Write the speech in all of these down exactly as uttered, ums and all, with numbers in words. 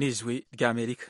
n'ijwi ry'Amerika.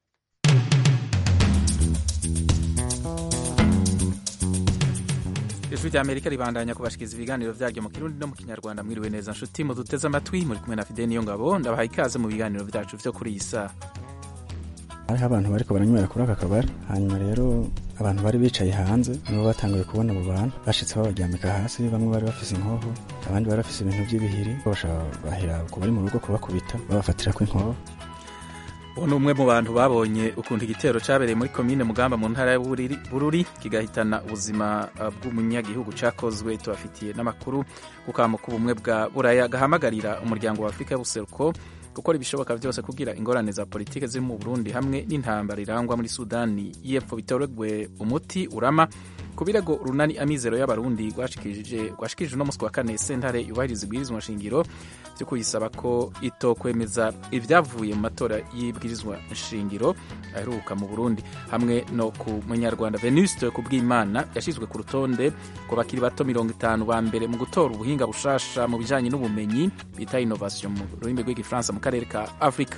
Ijwi ry'Amerika ribandanya kubashikiriza ibiganiro vyaryo mu Kirundi no mu Kinyarwanda. Mwiriwe neza nshuti muduteze amatwi, muri kumwe na Fidel Niyongabo, ndabaha ikaze mu biganiro vyacu vyo kuri iyi saha. Hariho abantu bariko baranywera kuri aka kabari, hanyuma rero abantu bari bicaye hanze nibo batanguye kubona abo bantu bashitse babaryamika hasi, bamwe bari bafise inkoho, abandi bari bafise ibintu vy'ibihiri, bashaka bahera ku bari mu rugo kubakubita babafatira ko inkoho. Ubu ni umwe mu bantu babonye ukuntu igitero cabereye muri komine Mugamba mu ntara ya Bururi kigahitana ubuzima bw'umunyagihugu cakozwe. Tubafitiye n'amakuru kukamo k'ubumwe bwa Buraya gahamagarira umuryango wa Afrika y'Ubuseruko gukora ibishoboka vyose kugira ingorane za politike ziri mu Burundi hamwe n'intambara irangwa muri Sudani y'Epfo bitoregwe umuti urama. Ku birego runani amizero y'abarundi rwashikirije rwashikirije no muswa kane sentare yubahiriza ibwirizwa nshingiro byo kuyisaba ko itokwemeza ivyavuye mu matora y'ibwirizwa nshingiro aheruka mu Burundi, hamwe no ku munyarwanda Venuste Kubwimana yashizwe ku rutonde ko bakiri bato mirongo itanu ba mbere mu gutora ubuhinga bushasha mu bijanye n'ubumenyi bita innovation mu rurimi rw'igifaransa mu karere ka Afrika.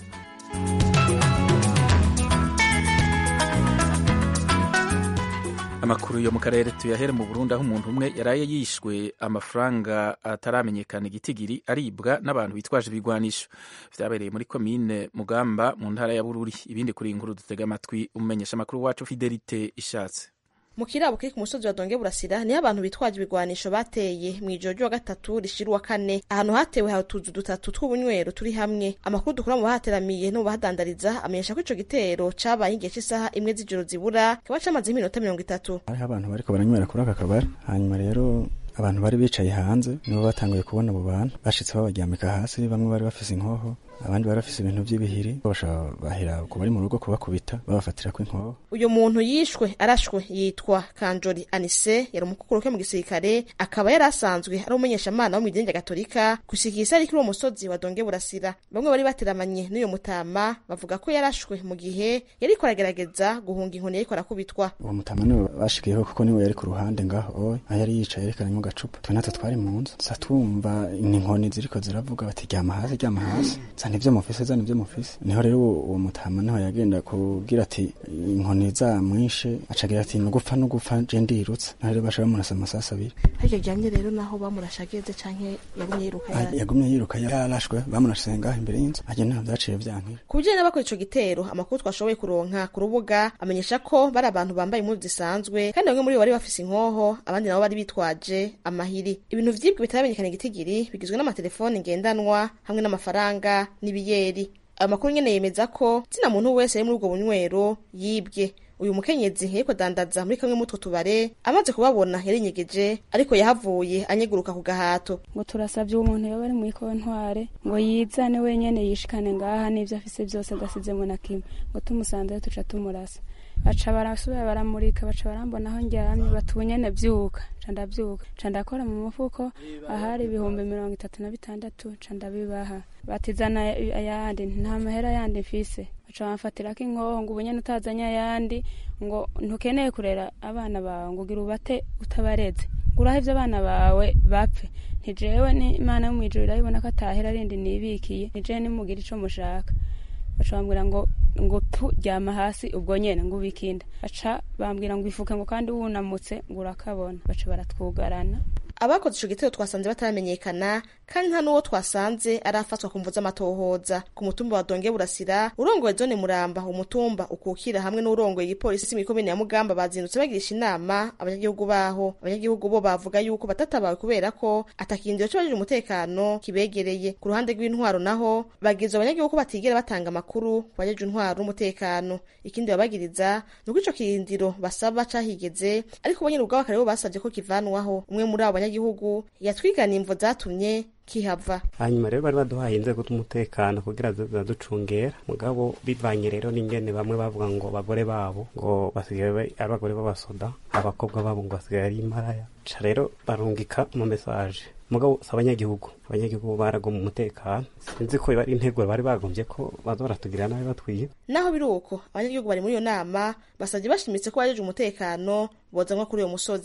Amakuru yo mu karere tuyahere mu Burundi, aho umuntu umwe yaraye yishwe amafaranga ataramenyekana igitigiri aribwa n'abantu bitwaje ibigwanisho. Vyabereye muri komine Mugamba mu ntara ya Bururi. Ibindi kuri inkuru dutega amatwi umumenyesha makuru wacu Fidelite Ishatse. Mu kirabo kiri ku musozi wa Donge Burasira niho abantu bitwaje ibigwanisho bateye mu ijoro rya gatatu rishira wa kane. Ahantu hatewe ha utuzu dutatu tw'ubunywero turi hamwe. Amakuru dukura mu bahateramiye no bahadandariza amenyesha ko ico gitero cabaye igihe cy'isaha imwe z'ijoro zibura kaba camaze iminota mirongo itatu. Hariho abantu bariko baranywera kuri aka kabari, hanyuma rero abantu bari bicaye hanze nibo batanguye kubona abo bantu bashitse babaryamika hasi, bamwe bari bafise inkoho, abandi bari bafise ibintu vy'ibihiri, bashaka bahera ku bari mu rugo kubakubita babafatira ko inkoho. Uyo muntu yishwe arashwe yitwa Kanjori Anise, yari umukuru ke mu gisirikare, akaba yari asanzwe ari umumenyesha mana wo mu idini rya Gatolika kushikisa ari kuri uwo musozi wa Donge Burasira. Bamwe bari bateramanye n'uyo mutama bavuga ko yarashwe mu gihe yari koragerageza guhunga inkoni yari korakubitwa. Uwo mutama niwe bashikiyeho kuko niwe yari ku ruhande ngaho, aho yari yicaye yerekanye mu gacupa. Twe natwe twari mu nzu satumva inkoni ziriko ziravuga bati ryama hasi ryama hasi, zana ivyo mufise zana ivyo mufise. Niho rero uwo mutama niho yagenda kubwira ati inkoni za mwishe, acagira ati nugupfa nugupfa je ndirutse. Naho rero bashaka murasa amasasa abiri. Haryo janye rero naho bamurashageze canke yagumye yiruka ya yagumye yiruka yarashwe bamurashenga imbere y'inzu. Aje naho byaciye vyankira. Kubijanye n'abakora ico gitero, amakuru twashoboye kuronka ku rubuga amenyesha ko bari abantu bambaye impuzu zisanzwe kandi bamwe muri bo bari bafise inkoho, abandi nabo bari bitwaje amahiri. Ibintu vyibwe bitaramenyekana igitigiri bigizwe n'amatelefone ngendanwa hamwe n'amafaranga n'ibiyeri. Amakuru nyene yemeza ko zina muntu wese ari muri ubwo bunywero yibwe. Uyu mukenyezi yariko dandaza muri kamwe mutwo tubare, amaze kubabona yarinyegeje ariko yahavuye anyeguruka ku gahato. Ngo turasavye umuntu yoba ari muri kontware ngo yizane wenyene yishikane ngaha n'ivyo afise byose adasizemo na kimwe, ngo tumusanze tuca tumurasa. Baca barasubira baramurika, baca barambona aho njyamye batunyene vyuka, ca ndavyuka ca ndakora mu mufuko ahari ibihumbi mirongo itatu na bitandatu ca ndabibaha. Batizana ayandi nta mahera yandi mfise, baca bamfatirako inkoho ngo ubunyene utazanye ayandi ngo ntukeneye kurera abana bawe ngo ugira ubate utabareze, nguraho ivyo abana bawe bapfe. Ntijewe ni Imana yo mwijuru irabibona ko atahera rindi nibikiye, nije nimugira ico mushaka. Baca bambwira ngo ngo turyama hasi ubwo nyene ngo ubikinda. Baca bambwira ngo ifuke ngo kandi wunamutse ngo urakabona. Baca baratwugarana. Abakoze ico gitero twasanze bataramenyekana kandi nta nuwo twasanze arafatwa kumvuza amatohoza. Ku mutumba wa Donge Burasira urongoye zone Muramba, umutumba ukukira hamwe n'urongoye igipolisi mu komine ya Mugamba bazindutse bagirisha inama abanyagihugu baho. Abanyagihugu bo bavuga yuko batatabawe kubera ko atakindiro cyo baje umutekano kibegereye. Ku ruhande rw'intwaro naho bagize abanyagihugu batigera batanga amakuru bajeje intwaro n'umutekano. Ikindi babagiriza nuko ico kirindiro basaba cahigeze, ariko bonyene ubwo bakare bo basavye ko kivanwaho. Umwe muri abo banyagihugu yatwigana imvo zatumye kihava. Hanyuma rero bari baduhaye inzego z'umutekano kugira zaducungera, mugabo bivanye rero n'ingene bamwe bavuga ngo abagore babo ngo basigaye ari abagore b'abasoda, abakobwa babo ngo basigaye ari imaraya. Ca rero barungika mu message, mugabo abanyagihugu abanyagihugu barago mu mutekano. Sinzi ko bari intego bari bagombye ko bazoratugirira nabi batwiye. Naho biruko abanyagihugu bari muri yo nama basavye bashimitse ko bajeje umutekano bozanwa kuri uyo musozi.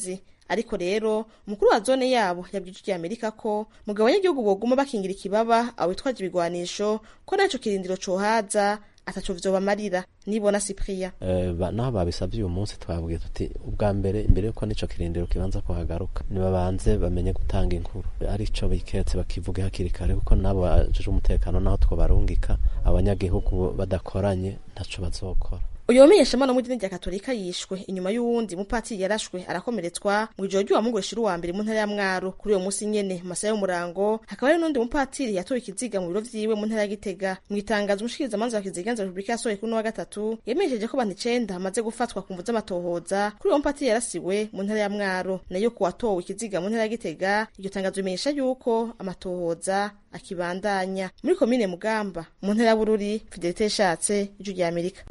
ariko rero umukuru wa zone yabo yabwije ijwi Amerika ko mugabo abanyagihugu boguma bakingira ikibaba abo bitwaje ibigwanisho ko naco kirindiro cohaza ataco vyobamarira. Nibona Cyprien eh naho babisabye uyu munsi twabwiye tuti ubwa mbere imbere yuko nico kirindiro kibanza ko hagaruka nibabanze bamenye gutanga inkuru arico biketse bakivuge hakiri kare kuko nabo baje umutekano naho two barungika abanyagihugu badakoranye ntaco bazokora. Uyo wamenyeshamana mu dini rya Katolika yishwe inyuma y'uwundi mupatiri yarashwe arakomeretswa mu ijoro ry'uwa Mungu rishira uwa mbere mu ntara ya Mwaro. Kuri uyo munsi nyene mu masaha y'umurango hakaba hari n'undi mupatiri yatoye ikiziga mu biro vyiwe mu ntara ya Gitega. Mu itangazo umushikiriza manza wa Kiziganza Republika yasohoye kuri no wa gatatu yemesheje ko abantu icenda bamaze gufatwa ku mvu z'amatohoza kuri uwo mupatiri yarasiwe mu ntara ya Mwaro. Nayo ku watowe ikiziga mu ntara ya Gitega iryo tangazo rimenyesha yuko amatohoza akibandanya. Muri komine Mugamba mu ntara ya Bururi, Fidelite Shatse, ijwi rya Amerika.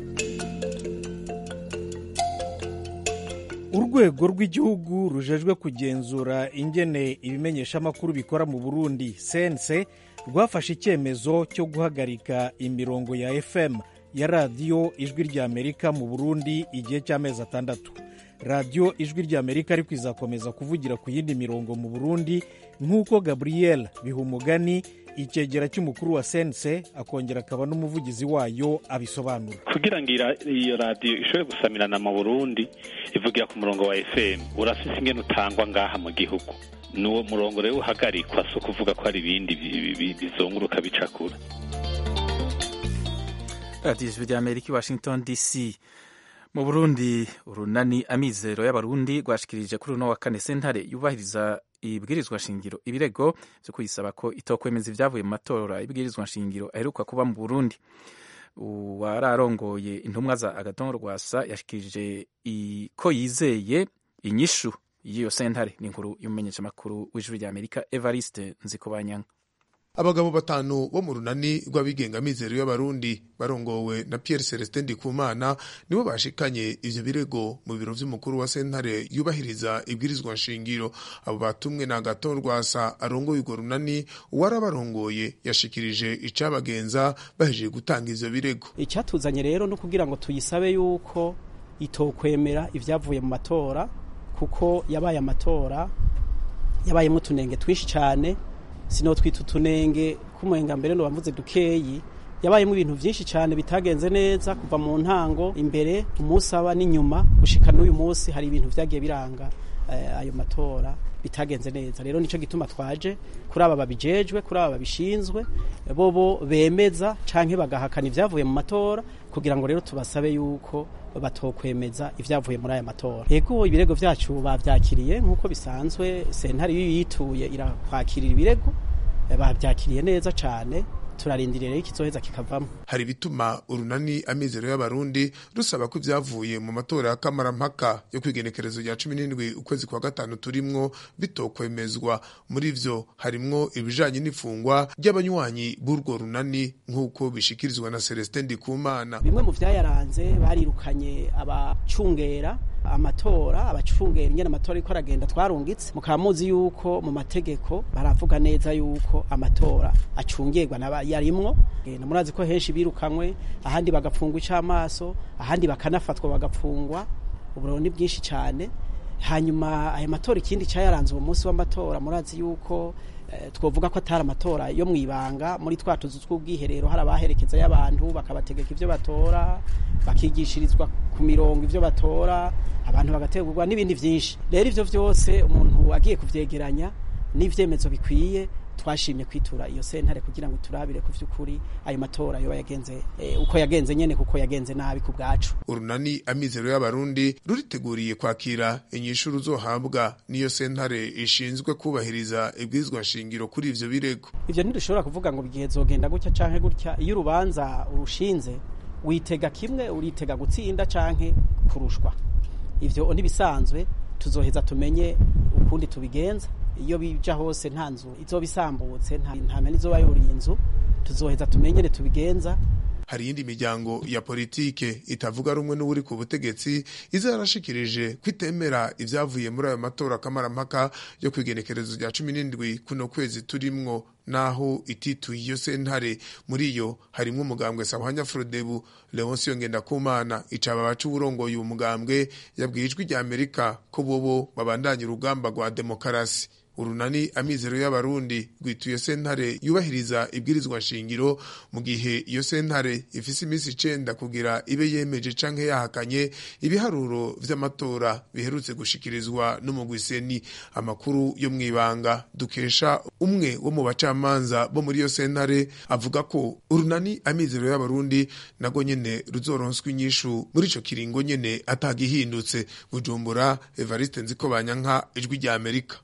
Urwego rw'igihugu rujejwe kugenzura ingene ibimenyesha makuru bikora mu Burundi C N C rwafashe icyemezo cyo guhagarika imirongo ya F M ya radio Ijwi rya Amerika mu Burundi igihe cy'amezi atandatu. Radio Ijwi rya Amerika ariko izakomeza kuvugira ku yindi mirongo mu Burundi nk'uko Gabriel Bihumugani ikegera cy'umukuru wa C N C akongera akaba n'umuvugizi wayo abisobanura. Kugira ngo iyo radio ishobore gusamirana mu Burundi ivugira ku murongo wa F M urafise ingene utangwa ngaha mu gihugu. Nuwo murongo rero uhagarikwa so kuvuga ko ari ibindi bizonguruka bicakura. Radio Ijwi rya Amerika Washington D C. Mu Burundi urunani amizero y'abarundi rwashikirije kuri uno wa kane sentare yubahiriza ibwirizwa shingiro ibirego byo kuyisaba ko itokwemeza ivyavuye mu matora ibwirizwa shingiro aheruka kuba mu Burundi. Uwararongoye intumwa za Agathon Rwasa yashikirije ko yizeye inyishu y'iyo sentare. Ni inkuru y'umumenyesha makuru w'Ijwi rya Amerika Evariste Nzikobanyanga. Abagabo batanu bo mu runani rw'abigenga mizero y'abarundi barongowe na Pierre Celestin Ndikumana nibo bashikanye ivyo birego mu biro vy'umukuru wa sentare yubahiriza ibwirizwa nshingiro. Abo batumwe na Agathon Rwasa arongoye urwo runani uwarabarongoye yashikirije icabagenza bahejeje gutanga ivyo birego. Icyatuzanye rero no kugira ngo tuyisabe yuko itokwemera ivyavuye mu matora kuko yabaye amatora yabaye mu tunenge twinshi cyane. Sino twitutunenge kumuhenga mbere no bamvuze dukeyi yabayemo ibintu byinshi cyane bitagenze neza kuva mu ntango imbere umusaba n'inyuma gushika n'uyu munsi hari ibintu vyagiye biranga eh, ayo matora bitagenze neza. Rero nico gituma twaje kuri aba babijejwe kuri aba babishinzwe bobo bemeza canke bagahakana ivyavuye mu matora kugira ngo rero tubasabe yuko batokwemeza ivyavuye muri aya matora. Yego ibirego vyacu bavyakiriye nkuko bisanzwe sentare yituye irakwakirira ibirego bavyakiriye neza cane turarindiriye rero ikizoheza kikavamo. Hari bituma urunani amizero y'abarundi rusaba ko ivyavuye mu matora ya kamarampaka yo kwigenekerezo rya cumi n'indwi ukwezi kwa gatanu turimwo bitokwemezwa. Muri ivyo harimwo ibijanye n'ifungwa ry'abanywanyi b'urwo runani nk'uko bishikirizwa na Celestin Ndikumana. Bimwe mu vyayaranze barirukanye abacungera amatora abacungera ingene amatora iko aragenda twarungitse mukamuzi yuko mu mategeko baravuga neza yuko amatora acungirwa n'abayarimwo. E, murazi ko henshi birukanywe ahandi bagapfungwa icamaso ahandi bakanafatwa bagapfungwa uburundi bwinshi cyane. Hanyuma aya matora ikindi cyayaranze uwo munsi w'amatora murazi yuko eh, twovuga ko atari amatora yo mwibanga muri twatuzu tw'ubwiherero hari abaherekeza y'abantu bakabategeka ivyo batora bakigishirizwa ku mirongo ivyo batora abantu bagategurwa n'ibindi vyinshi. Rero ivyo vyose umuntu agiye kuvyegeranya n'ivyemezo bikwiye twashimye kwitura iyo sentare kugira ngo turabire ku vy'ukuri ayo matora yo yagenze e, uko yagenze nyene kuko yagenze nabi ku bwacu. Urunani amizero y'abarundi ruriteguriye kwakira inyishu ruzohabwa niyo sentare ishinzwe kubahiriza ibwirizwa nshingiro kuri ivyo birego. Ivyo ntidushobora kuvuga ngo bigiye zogenda gutya canke gutya. Iyo urubanza urushinze witega kimwe uritega gutsinda canke kurushwa. Ivyo ntibisanzwe tuzoheza tumenye ukundi tubigenza. Iyo bija hose nta nzu izobisambutse nta ntame nizoba yuri inzu tuzoheza tumenyere tubigenza. hari iyindi miryango ya politike itavuga rumwe n'uri ku butegetsi iza yarashikirije kwitemera ivyavuye muri ayo matora kamarampaka yo kwigenekerezo rya cumi n'indwi kuno kwezi turimwo, naho itituye iyo sentare. Muri iyo harimwo umugambwe Sahwanya Frodebu. Leoncio Ngendakumana icaba bacu urongoye uwo mugambwe yabwiye ijwi rya Amerika ko bobo babandanya urugamba rwa demokarasi. Urunani Amizero y'Abarundi rwituye sentare yubahiriza ibwirizwa shingiro, mu gihe iyo sentare ifise imisi icenda kugira ibe yemeje canke yahakanye ibiharuro vy'amatora biherutse gushikirizwa n'umugwi Seni. Amakuru yo mwibanga dukesha umwe wo mu bacamanza bo muri iyo sentare avuga ko urunani Amizero y'Abarundi nago nyene ruzoronswa inyishu muri ico kiringo nyene atagihindutse. Bujumbura, Evariste Nzikobanyanka, ijwi rya Amerika.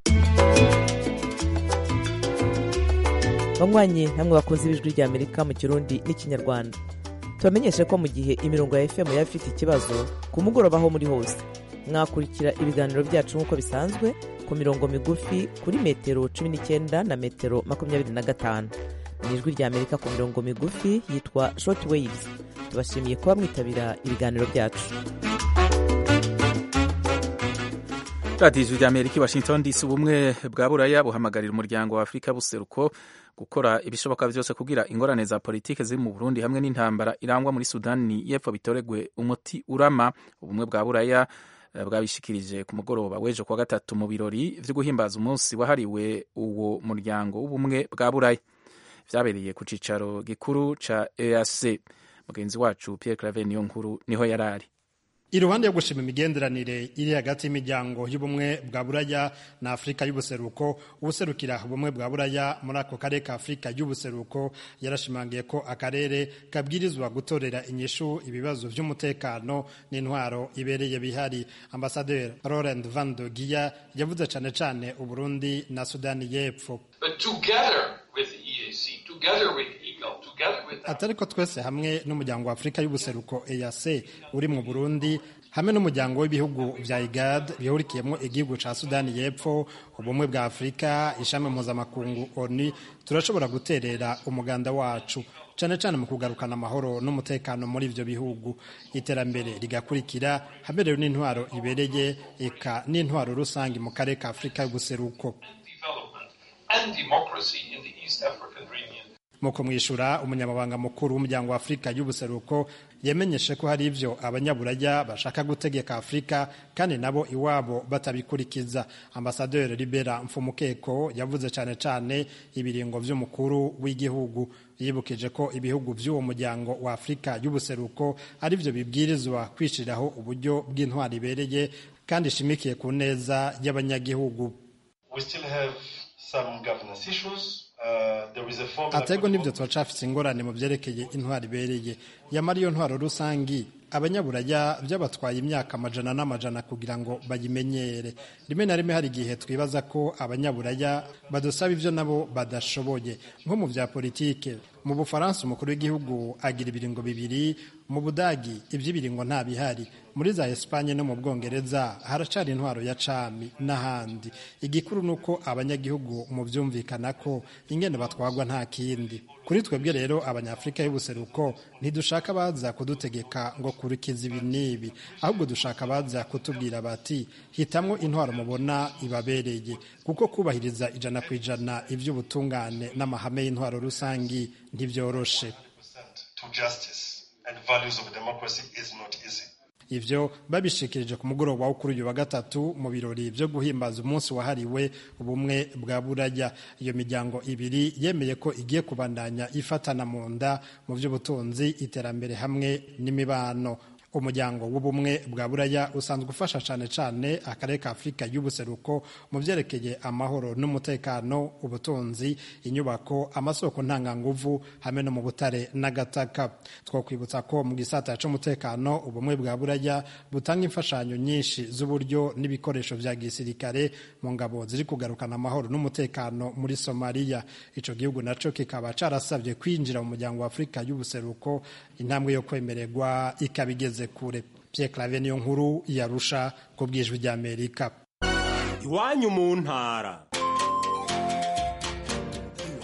banywanyi namwe bakoze ibijwi rya Amerika mu Kirundi n'ikinyarwanda, tubamenyeshe ko mu gihe imirongo ya F M yaba ifite ikibazo ku mugoroba aho muri hose mwakurikira ibiganiro byacu nk'uko bisanzwe ku mirongo migufi kuri metero cumi n'icyenda na metero makumyabiri na gatanu. Ni ijwi rya Amerika ku mirongo migufi yitwa short waves. Tubashimiye kuba mwitabira ibiganiro byacu. Radio Ijwi rya Amerika, Washington D C. Ubumwe bwa Buraya buhamagarira umuryango wa Afrika buseruko gukora ibishoboka byose kugira ingorane za politike ziri mu Burundi hamwe n'intambara irangwa muri Sudani y'Epfo bitoregwe umuti urama. Ubumwe bwa Buraya bwabishikirije ku mugoroba w'ejo kwa gatatu mu birori vyo guhimbaza umunsi wahariwe uwo muryango w'ubumwe bwa Buraya, vyabereye ku cicaro gikuru ca E A C. Mugenzi wacu Pierre Claver Niyonkuru niho yarari. Iruhande yo gushima imigenderanire iri hagati y'imiryango y'ubumwe bwa Buraya na Afrika y'ubuseruko, ubuserukira ubumwe bwa Buraya muri ako karere ka Afrika y'ubuseruko yarashimangiye ko akarere kabwirizwa gutorera inyishu ibibazo vy'umutekano n'intwaro ibereye bihari. Ambassadeur Laurent Van de Giya yavuze cane cane Uburundi na Sudani y'Epfo. But together with the E A C, together with atariko twese hamwe n'umuryango wa Afrika y'ubuseruko E A C uri mu Burundi hamwe n'umuryango w'ibihugu vya I G A D bihurikiyemo igihugu ca Sudani y'Epfo, ubumwe bwa Afrika, ishami mpuzamakungu O N U, turashobora guterera umuganda wacu cane cane mu kugarukana amahoro n'umutekano muri ivyo bihugu, iterambere rigakurikira haberewe n'intwaro ibereye eka n'intwaro rusangi mu karere ka Afrika y'ubuseruko. Muko mwishura umunyamabanga mukuru w'umuryango wa Afrika y'ubuseruko yemenyeshe ko hari ivyo abanyaburaya bashaka gutegeka Afrika kandi nabo iwabo batabikurikiza. Ambassadeur Libera Mfumukeko yavuze cane cane ibiringo vy'umukuru w'igihugu, yibukije ko ibihugu vy'uwo muryango wa Afrika y'ubuseruko ari vyo bibwirizwa kwishiraho uburyo bw'intwari ibereye kandi ishimikiye ku neza y'abanyagihugu. We still have some governance issues. Atego nivyo twacafise ingorane mu vyerekeye intwari ibereye, yamara iyo ntwaro rusangi abanyaburaya vyabatwaye imyaka amajana n'amajana kugira ngo bayimenyere. Rimwe na rimwe hari igihe twibaza ko abanyaburaya badusaba ivyo nabo badashoboye, nko mu vya politike. Mu Bufaransa umukuru w'igihugu agira ibiringo bibiri, mu Budagi ivy'ibiringo nta bihari, muri za Espanye no mu Bwongereza haracari intwaro ya cami n'ahandi. Igikuru nuko abanyagihugu mu vyumvikana ko ingene batwagwa nta kindi. Kuri twebwe rero abanyafrika y'ubuseruko ntidushaka baza kudutegeka ngo kurikiza ibi n'ibi, ahubwo dushaka baza kutubwira bati hitamwo intwaro mubona ibabereye, kuko kubahiriza ijana ku ijana ivy'ubutungane n'amahame y'intwaro rusangi ntivyoroshe. Ivyo babishikirije ku mugoroba wo kuri uyu wa gatatu mu birori vyo guhimbaza umunsi wahariwe ubumwe bwa Buraya. Iyo miryango ibiri yemeye ko igiye kubandanya ifatana mu nda mu vy'ubutunzi, iterambere hamwe n'imibano. Umuryango w'ubumwe bwa Buraya usanzwe ufasha cane cane akarere ka Afrika y'ubuseruko mu vyerekeye amahoro n'umutekano, ubutunzi, inyubako, amasoko ntanganguvu hamwe no mu butare n'agataka. Twokwibutsa ko mu gisata c'umutekano ubumwe bwa Buraya butanga imfashanyo nyinshi z'uburyo n'ibikoresho vya gisirikare mu ngabo ziri kugarukana amahoro n'umutekano muri Somalia. Ico gihugu naco kikaba carasavye kwinjira mu muryango wa Afrika y'ubuseruko, intambwe yo kwemererwa ikabigeze kure. Pierre Claver Niyonkuru yarusha ku bw'ijwi rya Amerika. Iwanyu mu ntara.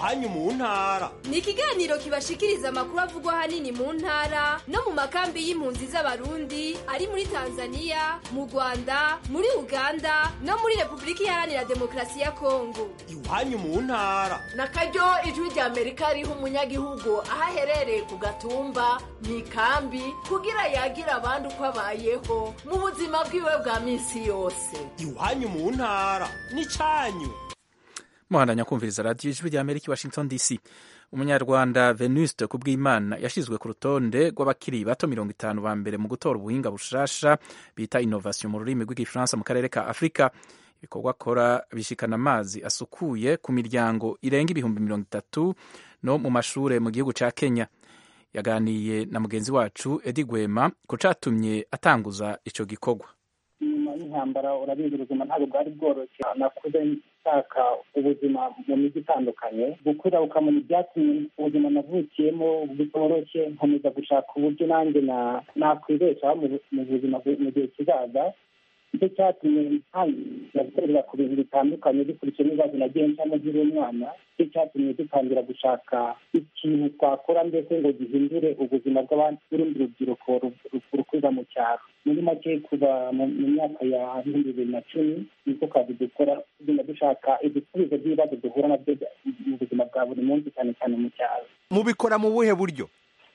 iwanyu mu ntara. Ni ikiganiro kibashikiriza amakuru avugwa ahanini mu ntara no mu makambi y'impunzi z'abarundi ari muri Tanzania, mu Rwanda, muri Uganda no muri Repubulika Iharanira Demokarasi ya Kongo. Iwanyu mu ntara. Nakaryo ijwi rya Amerika riha umunyagihugu aho aherereye ku gatumba mu ikambi kugira yagira abandi uko abayeho mu buzima bwiwe bwa minsi yose. Iwanyu mu ntara n'icanyu. Muhandanya kumviriza radio ijwi rya Amerika Washington D C. Umunyarwanda Venuste Kubwimana yashizwe ku rutonde rw'abakiri bato mirongo itanu ba mbere mu gutora ubuhinga bushasha bita innovation mu rurimi rw'igifaransa mu karere ka Afrika. Ibikorwa akora bishikana amazi asukuye ku miryango irenga ibihumbi mirongo itatu no mu mashure mu gihugu ca Kenya. Yaganiye na mugenzi wacu Edi Gwema ko catumye atanguza ico gikorwa. Nyuma y'intambara urabizi ubuzima ntabwo bwari bworoshye, nakuze nshaka ubuzima mu mijyi itandukanye, gukura ukamenya ibyatumye ubuzima navukiyemo butoroshye, nkomeza gushaka uburyo nanjye nakwibeshaho mu buzima mu gihe kizaza. Icyo cyatumye ntangira ku bintu bitandukanye bikurikije n'ibibazo nagiye ncamo nkiri umwana. Icyo cyatumye dutangira gushaka ikintu twakora mbese ngo gihindure ubuzima bw'urundi rubyiruko rukuza mu cyaro. Muri make kuva mu myaka ya bibiri bibiri na cumi niko kazi dukora, tugenda dushaka ibisubizo by'ibibazo duhura nabyo mu buzima bwa buri munsi cyane cyane mu cyaro. Mubikora mu buhe buryo?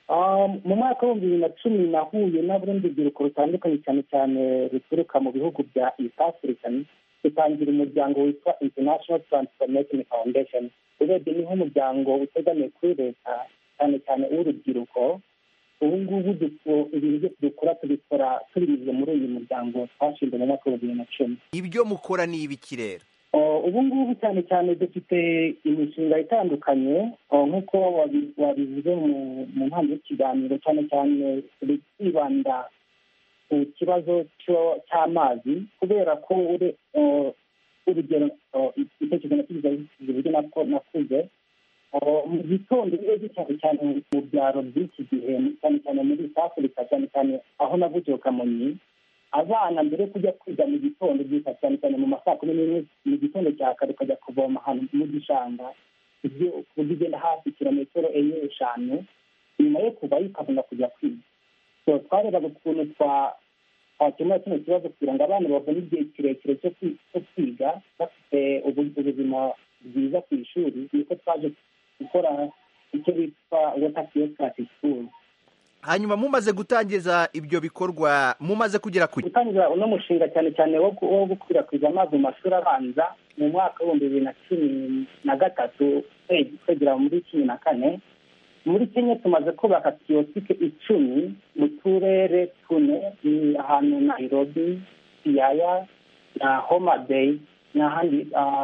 Mu mwaka w'ibihumbi bibiri na cumi nahuye n'urundi rubyiruko rutandukanye cyane cyane ruturuka mu bihugu bya East Africa, dutangira umuryango witwa International Transformation Foundation. Urebye ni nk'umuryango utegamiye kuri leta cyane cyane uw'urubyiruko. Ubu ngubu ibintu byose dukora tubikora tubinyuze muri uyu muryango twashinze mu mwaka w'ibihumbi bibiri na cumi. Ibyo mukora ni ibiki rero? Ubu ngubu cyane cyane dufite imishinga itandukanye nk'uko wabivuze mu ntambwe y'ikiganiro, cyane cyane twibanda ku kibazo cy'amazi kubera ko urugero itekerezo nakigize uburyo nakuze mu gitondo iyo cyane cyane mu byaro by'iki gihe cyane cyane muri East Africa, cyane cyane aho navukiye Kamonyi, abana mbere yo kujya kwiga mu gitondo byita cyane cyane mu masaa kumi n'imwe mu gitondo cya kare ukajya kuvoma ahantu mu gishanga, ibyo ugenda hafi kilometero enye eshanu, nyuma yo kuvayo ukabona kujya kwiga. So twarebaga ukuntu twakemura kino kibazo kugira ngo abana babone igihe kirekire cyo kwiga bafite ubuzima bwiza ku ishuri. Niko twaje gukora icyo bitwa water kiosk at school. Hanyuma mumaze gutangiza ibyo bikorwa mumaze kugera ku gutangiza uno mushinga cyane cyane wo gukwirakwiza amazi mu mashuri abanza mu mwaka w'ibihumbi bibiri na cumi na gatatu kwegera muri cumi na kane. Muri Kenya tumaze kubaka kiyosike icumi mu turere tune, ahantu Nairobi, Siaya na Homa Bay n'ahandi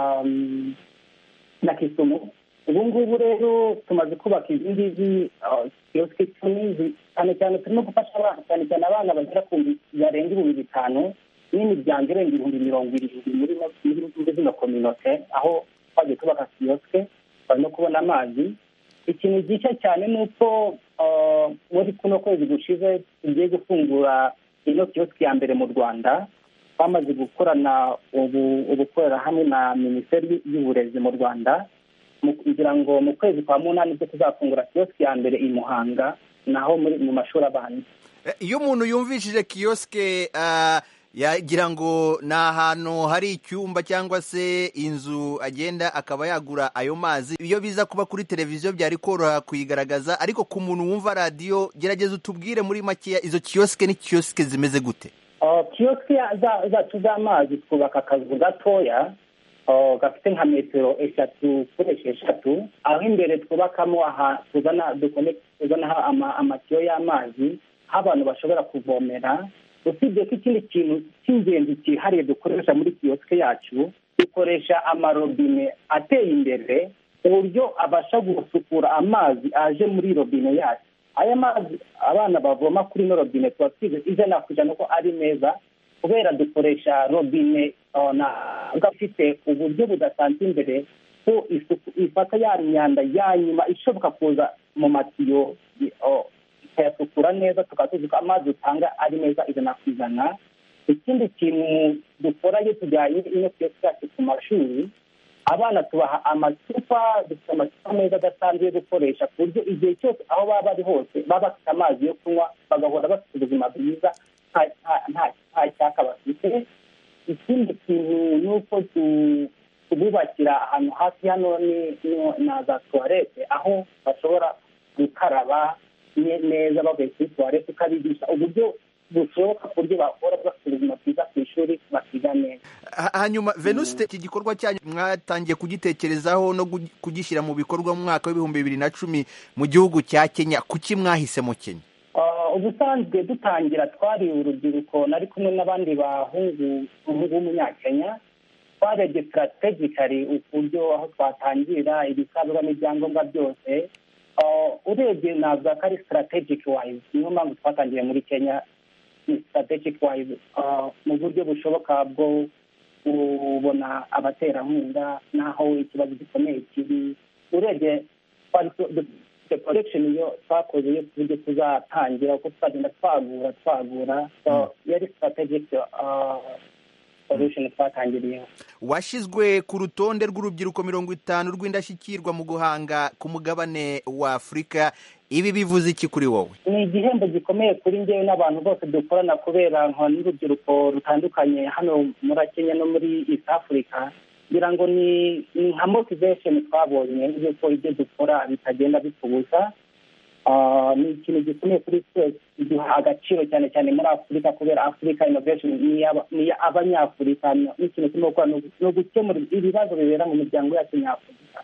na Kisumu. Ubu ngubu rero tumaze kubaka izindi kiyosike icumi, cyane cyane turimo gufasha abana, cyane cyane abana bagera ku barenga ibihumbi bitanu n'imiryango irenga ibihumbi mirongo irindwi muri zino kominote, aho twagiye kubaka kiyosike barimo kubona amazi. Ikintu gishya cyane ni uko muri kuno kwezi gushize tugiye gufungura ino kiyosike ya mbere mu Rwanda. Bamaze gukorana ubukorera hamwe na Minisiteri y'Uburezi mu Rwanda kugira ngo mu kwezi kwa munani bwo tuzafungura kiyosike ya mbere i Muhanga, naho muri mu mashuri abanza. Iyo umuntu yumvishije kiyosike yagira ngo ni ahantu hari icyumba cyangwa se inzu agenda akaba yagura ayo mazi. Iyo biza kuba kuri televiziyo byari koroha kuyigaragaza, ariko ku muntu wumva radiyo gerageza utubwire muri makeya izo kiyosike ni kiyosike zimeze gute? Kiyosike zacu z'amazi twubaka akazu gatoya gafite nka metero eshatu kuri esheshatu, aho imbere twubakamo aha tuzana amatiyo y'amazi aho abantu bashobora kuvomera. Usibye ko ikindi kintu cy'ingenzi cyihariye dukoresha muri kiyosike yacu, dukoresha amarobine ateye imbere ku buryo abasha gusukura amazi aje muri robine yacu. Aya mazi abana bavoma kuri ino robine tuba twize ijana ku ijana ko ari meza, kubera dukoresha robine ifite uburyo budasanzwe imbere ko ifata ya myanda ya nyuma ishoboka kuza mu matiyo ikayasukura neza, tukaba tuzi ko amazi utanga ari meza ijana ku ijana. Ikindi kintu dukora iyo tujyanye ino kiyosike yacu ku mashuri, abana tubaha amacupa dufite amacupa meza adasanzwe yo gukoresha ku buryo igihe cyose aho baba bari hose baba bafite amazi yo kunywa bagahora bafite ubuzima bwiza nta cyaka bafite. ikindi kintu ni uko tububakira ahantu hafi hano na za tuwarete aho bashobora gukaraba neza bavuye kuri tuwarete, ukabigisha uburyo bushoboka ku buryo bakora bafite ubuzima bwiza ku ishuri bakiga neza. Hanyuma Venuste, iki gikorwa cyanyu mwatangiye kugitekerezaho no kugishyira mu bikorwa mu mwaka w'ibihumbi bibiri na cumi mu gihugu cya Kenya. Kuki mwahisemo Kenya? Ubusanzwe dutangira twari urubyiruko nari kumwe n'abandi bahungu b'umunyakenya, twarebye strategically uburyo aho twatangira ibisabwa n'ibyangombwa byose. Urebye navuga ko ari strategic wise, niyo mpamvu twatangiye muri Kenya. Strategic wise mu buryo bushoboka bwo kubona abaterankunga n'aho ikibazo gikomeye kiri. Urebye the collection yo twakoze yo kuburyo tuzatangira uko twagenda twagura twagura so yari strategic solution twatangiriyeho. Washizwe ku rutonde rw'urubyiruko mirongo itanu rw'indashyikirwa mu guhanga ku mugabane wa Afurika. Ibi bivuze iki kuri wowe? Ni igihembo gikomeye kuri njyewe n'abantu bose dukorana, kubera nka n'urubyiruko rutandukanye hano muri Kenya no muri East Africa. Ngira ngo ni nka motivation twabonye yuko ibyo dukora bitagenda bitubuza. Ni ikintu gikomeye kuri twese, iduha agaciro cyane cyane muri Afurika, kubera Africa Innovation ni abanyafurika. Ni ikintu kimwe gukora no gukemura ibibazo bibera mu miryango yacu nyafurika.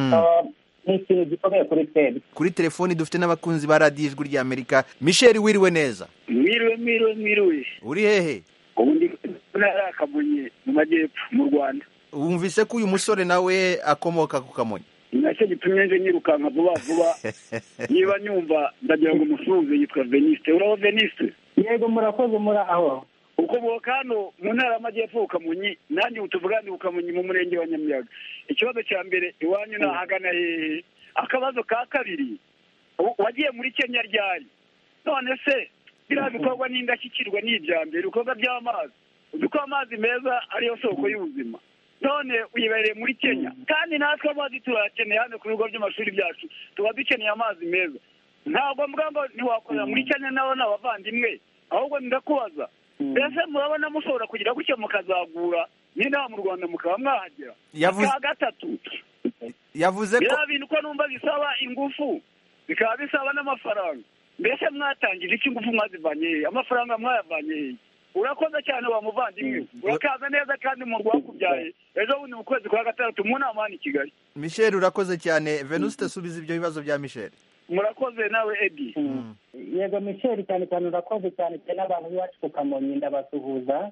Ni ikintu gikomeye kuri twebwe. Kuri telefoni dufite n'abakunzi ba radiyo Ijwi ry'Amerika. Michel, wiriwe neza? Mwiriwe mwiriwe mwiriwe. Uri hehe? Ubundi ntara Kamonyi mu majyepfo mu Rwanda. Wumvise ko uyu musore nawe akomoka ku Kamonyi? Nacyo gitumye nje nyirukanka vuba vuba. Niba nyumva ndagira ngo umusuhuze, yitwa Veniste. Uraho Veniste? Yego murakoze muri aho. Uko boka hano mu ntara y'amajyepfo Kamonyi, nanjye utuvugani ku Kamonyi mu murenge wa Nyamiyaga. Ikibazo cya mbere iwanyu nahagana hehe? Akabazo ka kabiri, wagiye muri Kenya ryari? None se biriya bikorwa n'indashyikirwa n'ibya mbere, ibikorwa by'amazi, uko amazi meza ariyo soko y'ubuzima, none uyibereye muri Kenya, kandi natwe amazi turakeneye hano ku bigo by'amashuri byacu, tuba dukeneye amazi meza. Ntabwo mvuga ngo ntiwakorera muri Kenya nabo n'abavandimwe, ahubwo ndakubaza, mbese murabona mushobora kugira gutya mukazagura n'inaha mu Rwanda mukaba mwahagera? Aka gatatu, yavuze ko biriya bintu ko numva bisaba ingufu, bikaba bisaba n'amafaranga. Mbese mwatangije iki, ingufu mwazivanye hehe? Amafaranga mwayavanye hehe? Urakoze cyane wa muvandimwe, urakaza neza kandi mu rwakubyaye ejo bundi mu kwezi kwa gatandatu mu nama hano i Kigali. Michel, urakoze cyane. Venuste, subiza ibyo bibazo bya Michel. Murakoze nawe Edi. Yego Michel, cyane cyane urakoze cyane cyane abantu b'iwacu ku Kamonyi ndabasuhuza.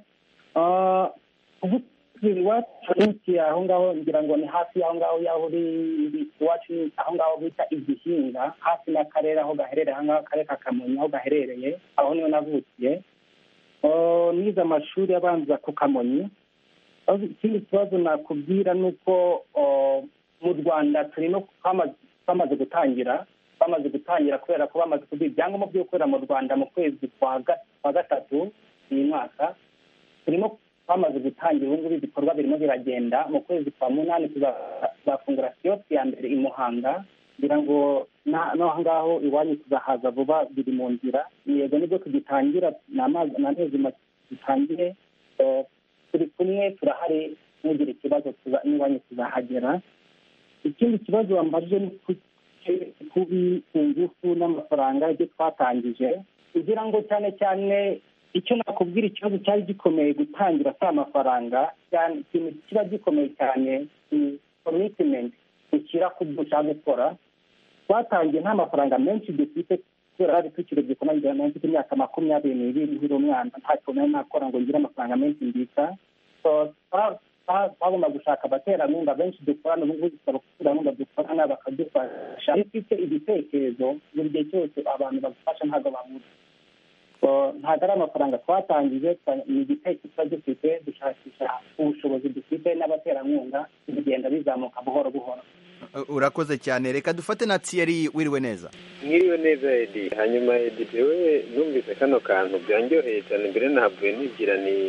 Iwacu aho ngaho ngira ngo ni hafi y'aho ngaho y'aho uri iwacu, aho ngaho bita Igihinga, hafi n'akarere aho gaherereye, aho ngaho akarere ka Kamonyi aho gaherereye, aho niho navukiye. Nize amashuri abanza ku Kamonyi. Ikindi kibazo nakubwira ni uko mu Rwanda turi no twamaze gutangira bamaze gutangira kubera ko bamaze kuduha ibyangombwa byo gukorera mu Rwanda mu kwezi kwa gatatu uyu mwaka. Turimo twamaze gutangira, ubu ngubu ibikorwa birimo biragenda. Mu kwezi kwa munani tuzafungura kiyosi ya mbere i Muhanga, kugira ngo n'aho ngaho iwanyu tuzahaza vuba, biri mu nzira. Yego nibwo tugitangira, n'amezi make dutangire. Turi kumwe, turahari, nugira ikibazo n'iwanyu tuzahagera. Ikindi kibazo wambajije ni kubi ingufu n'amafaranga ibyo twatangije, kugira ngo cyane cyane icyo nakubwira, ikibazo cyari gikomeye gutangira si amafaranga cyane. Ikintu kiba gikomeye cyane ni commitment ushyira ku byo ushaka gukora. Twatangiye nta mafaranga menshi dufite, kubera ari tukiri gikomeye, mfite imyaka makumyabiri n'ibiri nkiri umwana, nta kintu nakora ngo ngire amafaranga menshi mbika. So twagomba gushaka abaterankunga benshi dukorana, ubu ngubu dusaba abaterankunga dukorana bakadufasha. Iyo ufite igitekerezo buri gihe cyose abantu bagufasha, ntabwo babura. Ntabwo ari amafaranga twatangije, ni igitekerezo dufite, dushakisha ubushobozi dufite n'abaterankunga, bigenda bizamuka buhoro buhoro. Urakoze cyane. Reka dufate na Thierry. Wiriwe neza? Mwiriwe neza Edi. Hanyuma Edi, jewe numvise kano kantu byanjyoheye cyane, mbere nahavuye nigira ni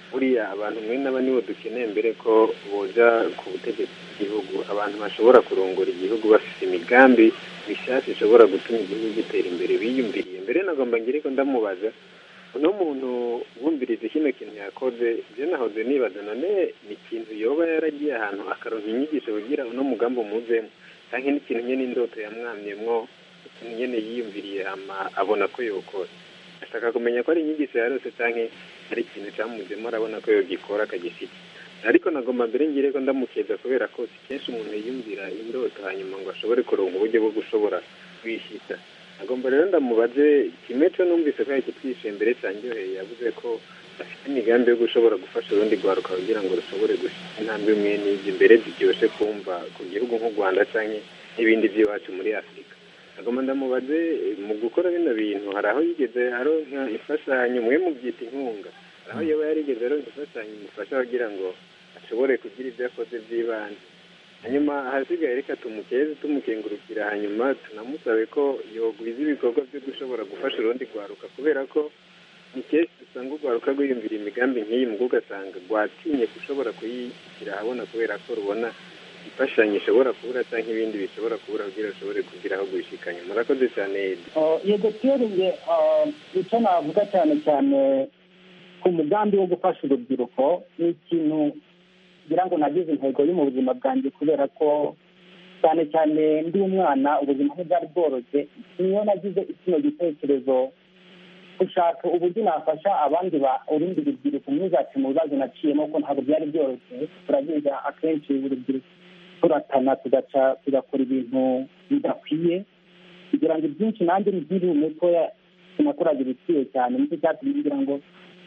buriya abantu mwe n'aba nibo dukeneye mbere ko boja ku butegetsi bw'igihugu, abantu bashobora kurongora igihugu bafite imigambi mishasha ishobora gutuma igihugu gitera imbere biyumviriye. Mbere nagomba ngire ko ndamubaza uno muntu wumviriza kino kintu yakoze, je nahoze nibaza none ni ikintu yoba yaragiye ahantu akaronka inyigisho kugira uno mugambi umuzemo, canke n'ikintu nyene indoto yamwamyemwo nyene yiyumviriye hama abona ko yokora. Ashaka kumenya ko ari inyigisho yarose canke ari ikintu camuzemo arabona ko yogikora akagifite. Ariko nagomba mbere ngire ko ndamukeza kubera ko si kenshi umuntu yiyumvira indoto hanyuma ngo ashobore kuronka uburyo bwo gushobora kwishita. Nagomba rero ndamubaze kimwe cyo numvise ko yakitwishe mbere cyanjyoheye, yavuze ko afite imigambi yo gushobora gufasha urundi rwaruka kugira ngo rushobore gushika intambwe imwe n'iji imbere ziryoshe kumva ku gihugu nk'u Rwanda canke n'ibindi by'iwacu muri Afurika. Nagomba ndamubaze mu gukora bino bintu hari aho yigeze aronka imfashanyo, mwe mubyita inkunga, hari aho yoba yarigeze aronka imfashanyo imufasha kugira ngo ashobore kugira ibyo akoze by'ibanze. Hanyuma hasigaye reka tumukeze tumukengurukira, hanyuma tunamusabe ko yogwiza ibikorwa byo gushobora gufasha urundi rwaruka, kubera ko ni kenshi usanga urwaruka rwiyumvira imigambi nk'iyi mu ugasanga rwatinye gushobora kuyishyira ahabona kubera ko rubona imfashanyo ishobora kubura cyangwa ibindi bishobora kubura kugira rushobore kugira aho gushikanya. Murakoze cyane Edi. Yego tweringe icyo navuga cyane cyane ku mugambi wo gufasha urubyiruko ni ikintu ngira ngo nagize intego yo mu buzima bwanjye, kubera ko cyane cyane ndi umwana ubuzima ntibwari bworoshye, niyo nagize kino gitekerezo gushaka uburyo nafasha abandi ba urundi rubyiruko ntuzace mu bibazo naciyemo ko ntabwo byari byoroshye. Turabiga akenshi urubyiruko turatana tugaca tugakora ibintu bidakwiye kugira ngo ibyinshi nanjye nkiri mutoya sinakoraga ibikwiye cyane, nicyo cyatumye ngira ngo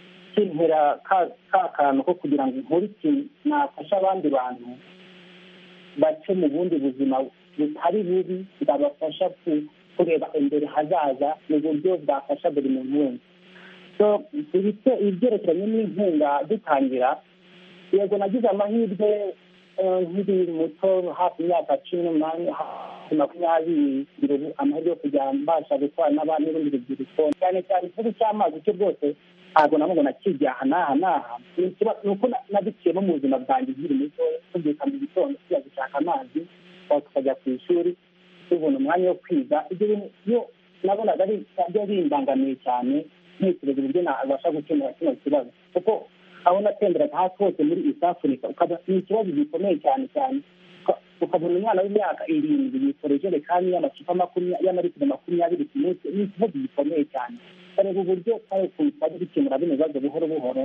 kintera ka kantu ko kugira ngo nkore ikintu nafasha abandi bantu bace mu bundi buzima butari bubi, bwabafasha kureba imbere hazaza mu buryo bwafasha buri muntu wese. So ibyerekeranye n'inkunga dutangira, yego nagize amahirwe nkiri muto hafi imyaka cumi n'umunani hafi makumyabiri ngira amahirwe yo kujya mbasha gutwara n'abandi n'urundi rubyiruko, cyane cyane ikibazo cy'amazi cyo rwose ntabwo nabwo nakijya aha n'aha n'aha. Ni uko nabiciyemo mu buzima bwanjye nkiri muto, tubyuka mu gitondo tujya gushaka amazi tukajya ku ishuri tubona umwanya wo kwiga. Ibyo bintu iyo nabonaga byari bimbangamiye cyane, ntekereza uburyo nabasha gukemura kino kibazo, kuko aho natemberaga hasi hose muri East Africa ni ikibazo gikomeye cyane cyane. Ukabona umwana w'imyaka irindwi yikora ijerekani y'amacupa y'amaritiro makumyabiri ku munsi, ni ikibazo gikomeye cyane. Kareba uburyo twari twari dukemura bino bibazo buhoro buhoro.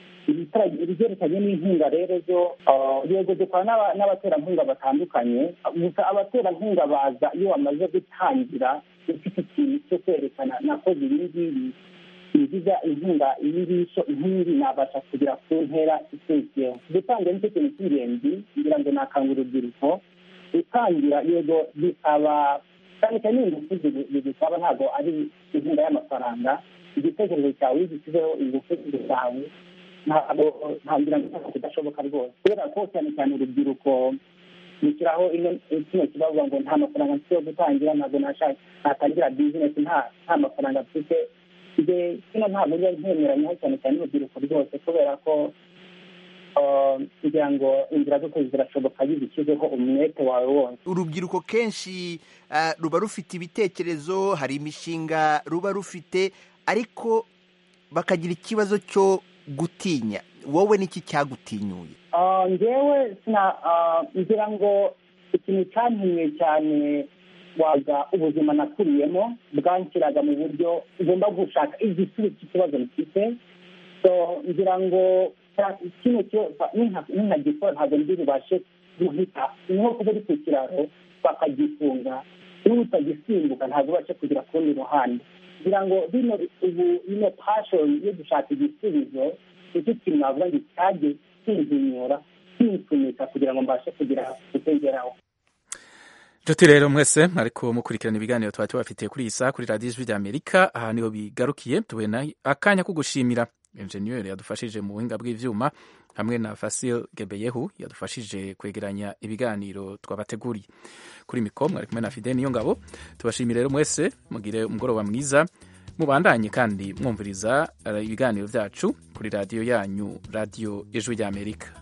Ibyerekanye n'inkunga rero zo yego dukora n'abaterankunga batandukanye, gusa abaterankunga baza iyo bamaze gutangira ufite ikintu cyo kwerekana nakoze ibi ngibi, ingiza inkunga iyi ngiyi inkingi nabasha kugera ku ntera ikurikiyeho. Gutanga nicyo kintu cy'ingenzi kugira ngo nakangura urubyiruko. Gutangira yego bisaba cyane cyane ingufu zigusaba, ntabwo ari inkunga y'amafaranga. Igitekerezo cyawe gishyizeho ingufu zawe ntabwo ntabwira ngo kidashoboka rwose, kubera ko cyane cyane urubyiruko nishyiraho kino kibazo ngo nta mafaranga mfite yo gutangira, ntabwo natangira bizinesi nta mafaranga mfite. Kino ntabwo njya ntemeranyaho cyane cyane urubyiruko rwose, kubera ko kugira ngo inzira zose zirashoboka iyo zishyizeho umwete wawe wose. Urubyiruko kenshi ruba rufite ibitekerezo, hari imishinga ruba rufite, ariko bakagira ikibazo cyo gutinya. Wowe niki cyagutinyuye? Njyewe ngira ngo ikintu cyantinyuye cyane waga ubuzima nakuriyemo bwanshyiraga mu buryo ugomba gushaka igisubizo cy'ikibazo mfite. So ngira ngo kino cyo ninagikora ntabwo ndi bubashe guhita, niho kuba uri ku kiraro bakagifunga, niba utagisimbuka ntabwo ubashe kugera ku rundi ruhande. Ngira ngo bino ubu ino passion yo gushaka igisubizo nicyo kintu navuga ngo cyajye kinzinyura kinsunika kugira ngo mbashe kugira gutengeraho. Nshuti rero mwese ariko mukurikirana ibiganiro twari tubafitiye kuri iyi saha kuri radiyo ijwi ry'Amerika, aha niho bigarukiye. tubona akanya ko gushimira enjeniyeri yadufashije mu buhinga bw'ivyuma hamwe na Fasil Gebeyehu yadufashije kwegeranya ibiganiro twabateguriye. Kuri mikoro mwari kumwe na Fidel Niyongabo. Tubashimire rero mwese, mugire umugoroba mwiza, mubandanye kandi mwumviriza ibiganiro byacu kuri radiyo yanyu radiyo ijwi ry'amerika.